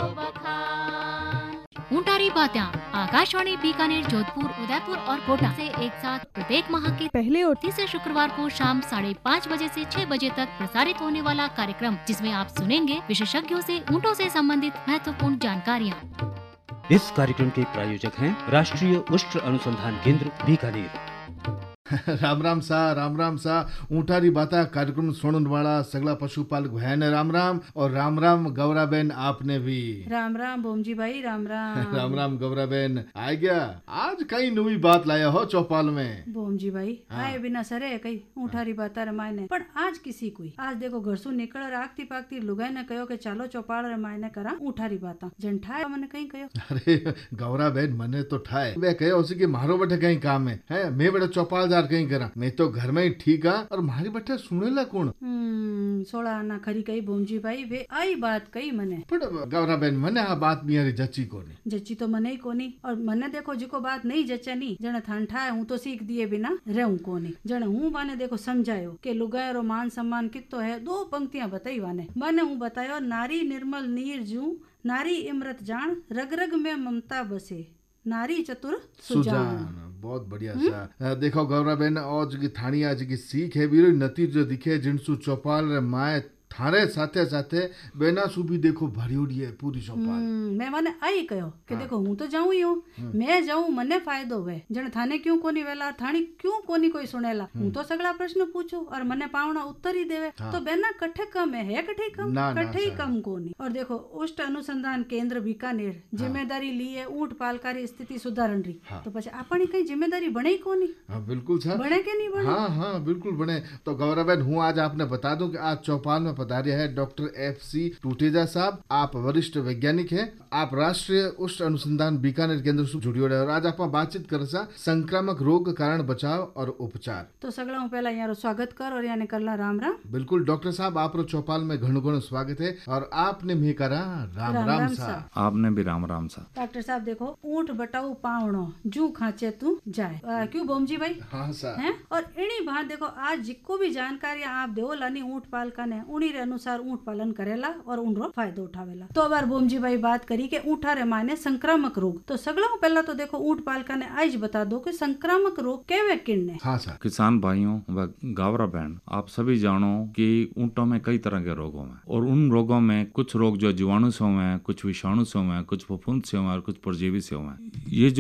बखान। ऊंटारी बातें आकाशवाणी बीकानेर, जोधपुर, उदयपुर और कोटा से एक साथ प्रत्येक माह के पहले और तीसरे शुक्रवार को शाम 5:30 बजे से 6 बजे तक प्रसारित होने वाला कार्यक्रम, जिसमें आप सुनेंगे विशेषज्ञों से ऊँटों से संबंधित महत्वपूर्ण जानकारियाँ। इस कार्यक्रम के प्रायोजक हैं राष्ट्रीय उष्ट अनुसंधान केंद्र बीकानेर। राम राम सा ऊंटारी बाता कार्यक्रम सुनने वाला सगला पशुपालक बहन राम राम, और राम गौरा बहन आपने भी राम बोमजी भाई राम राम गौरा बहन आ गया। आज कई नवी बात लाया हो चौपाल में बोमजी भाई। आए बिना सरे कई ऊंटारी बाता रमायने, पर आज किसी कोई आज देखो घर सु निकल आगती पागती लुगाई ने कहो कि चालो चौपाल रमायने करा ऊंटारी बाता जन ठाए मैंने कहीं कहो। अरे गौरा बहन मने तो ठाए वे कहो उसी के मारो बटे कहीं काम है मैं बड़ा चौपाल कहीं करा, मैं तो घर में ही ठीक है और मारी बटे सुनेला कौन। सोला आना खरी कही बोमजी भाई, वे आई बात कही मने। पर गौरा बहन मने आ बात मियारी जची कोनी। जची तो मने ही कोनी, और मने देखो जिको बात नहीं जचे नी जने थान ठाए हूँ तो सीख दिए बिना रहूं कोनी। जने हूँ बाने देखो समझायो कि लुगायरो मान सम्मान कितो है, 2 पंक्तियां बताई वाने। माने हूँ बतायो, नारी निर्मल नीर जू, नारी इमरत जान, रग रग में ममता बसे, नारी चतुर सुजान। बहुत बढ़िया सा। देखो गौरा बहन आज की थानी आज की सीख है वीरो नतीजो दिखे जिनसु चौपाल रे माए थारे साथे साथे बेना सु भी देखो भरियोड़ी है पूरी चौपाल। मैं माने आई कहो कि देखो हूँ तो जाऊँ ही हूँ, मैं जाऊँ मने फायदो हुए जन थाने क्यों कोनी वेला, थानी क्यों कोनी कोई सुनेला। हूँ तो सगला प्रश्न पूछू और मने पावना उत्तर ही देवे। तो बेना कठे कम है कठे कम कठे ही कम कोनी। और देखो उष्ट अनुसंधान केंद्र बीकानेर जिम्मेदारी ली है ऊंट पालकारी स्थिति सुधारण री। तो पछे अपनी कई जिम्मेदारी बने ही कोनी। बिल्कुल बने के नहीं बने। हाँ बिल्कुल बने। तो गौरा बहन हूँ आज आपने बता दूं कि आज चौपाल में पधारे है डॉक्टर FC टूटेजा साहब। आप वरिष्ठ वैज्ञानिक हैं, आप राष्ट्रीय उष्ट अनुसंधान बीकानेर केंद्र से जुड़ी हो रहे और आज आप बातचीत कर सा संक्रामक रोग कारण बचाव और उपचार। तो सगला पहला यारो स्वागत कर और याने करला राम। बिल्कुल डॉक्टर साहब आप चौपाल में घणो स्वागत है और आपने भी करा राम सा। आपने भी राम सा। डॉक्टर साहब देखो ऊंट बटाऊ पावणो जू खाचे तू जाए, क्यों बोमजी भाई। हाँ सा है। और इनी बात देखो आज जिको भी जानकारी आप देवो लानी ऊंट पालका ने उन्हीं रे अनुसार ऊंट पालन करेला और उनरो फायदो उठावेला। तो अबार बोमजी भाई बात करी के ऊंटा रे माने संक्रामक रोग। तो सगला पहला तो देखो ऊंट पालका ने आज बता दो कि संक्रामक रोग केवे किन्ने। हाँ सर। किसान भाइयों व गावरा बहन आप सभी जानो कि ऊंटों में कई तरह के रोगों में, और उन रोगों में कुछ रोग जो जीवाणु से हुए हैं, कुछ विषाणु से हुए हैं, कुछ फफूंद से हुए हैं और कुछ परजीवी से हुए हैं। ये